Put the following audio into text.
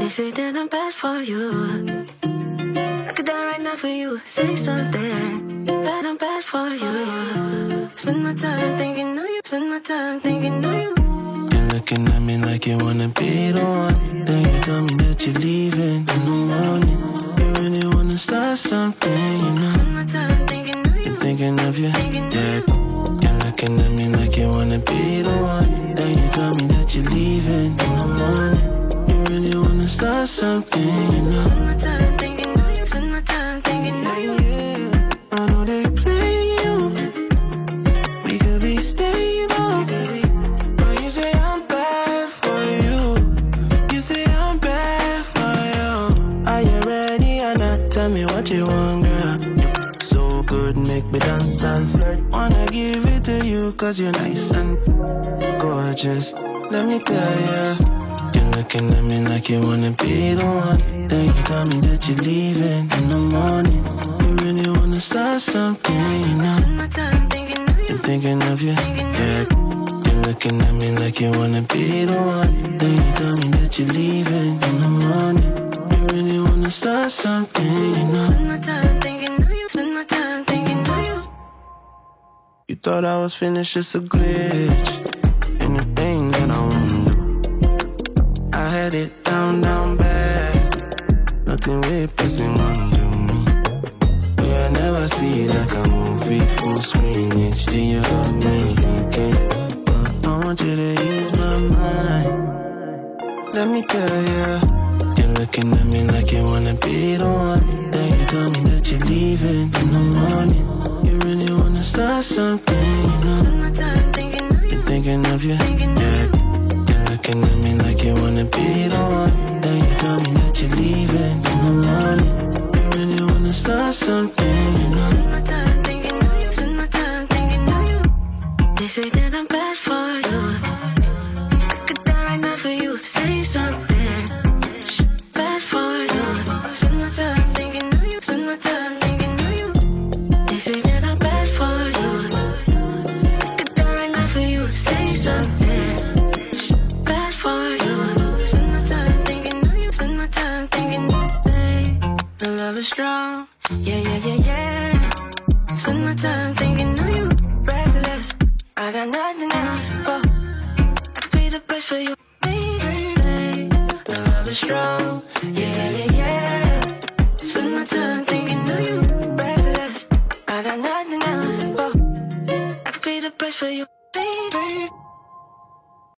They say that I'm bad for you. I could die right now for you. Say something. Bad, I'm bad for you. Spend my time thinking of you. Spend my time thinking of you. You're looking at me like you wanna be the one. Then you tell me that you're leaving in the morning. You really wanna start something, you know. Spend my time thinking of you. Thinking of you, yeah. You're looking at me like you wanna be the one. Then you tell me that you're leaving in the morning. You really wanna start something, you know. Spend my time thinking of you. Spend my time thinking of you. I know they play you. We could be stable. But you say I'm bad for you. You say I'm bad for you. Are you ready or not? Tell me what you want, girl. So good, make me dance and flirt. Wanna give it to you, cause you're nice and gorgeous. Let me tell ya. You're looking at me like you wanna be the one. Then you tell me that you're leaving in the morning. You really wanna start something, you know. Spend my time thinking of you. Thinking of you, yeah. You're looking at me like you wanna be the one. Then you tell me that you're leaving in the morning. You really wanna start something, you know. Spend my time thinking of you. Spend my time thinking of you. You thought I was finished, just a glitch in the thing that I wanna do. I had it down, down bad. Nothing with pressing one to me. Yeah, I never see it like a movie, full screen HD. You got me, okay? I want you to use my mind. Let me tell ya. You're looking at me like you wanna be the one. Then you tell me that you're leaving in the morning. You really wanna start something, you know. Spend my time thinking of you. Thinking of you, yeah. You're looking at me like you wanna be the one. Then you tell me that you're leaving in the morning. You really wanna start something, you know. Spend my time thinking of you. Spend my time thinking of you. They say that I'm bad for you. I could die right now for you. Say something. Bad for you. Spend my time thinking of you. Spend my time thinking of you. They say that I'm bad for you. I could die right now for you. Say something. Bad for you. Spend my time thinking of you. Spend my time thinking of you. My love is strong. Yeah, yeah, yeah, yeah. Spend my time thinking of you. Reckless. I got nothing else. Oh, I could be the best for you. Baby, my love is strong. Yeah.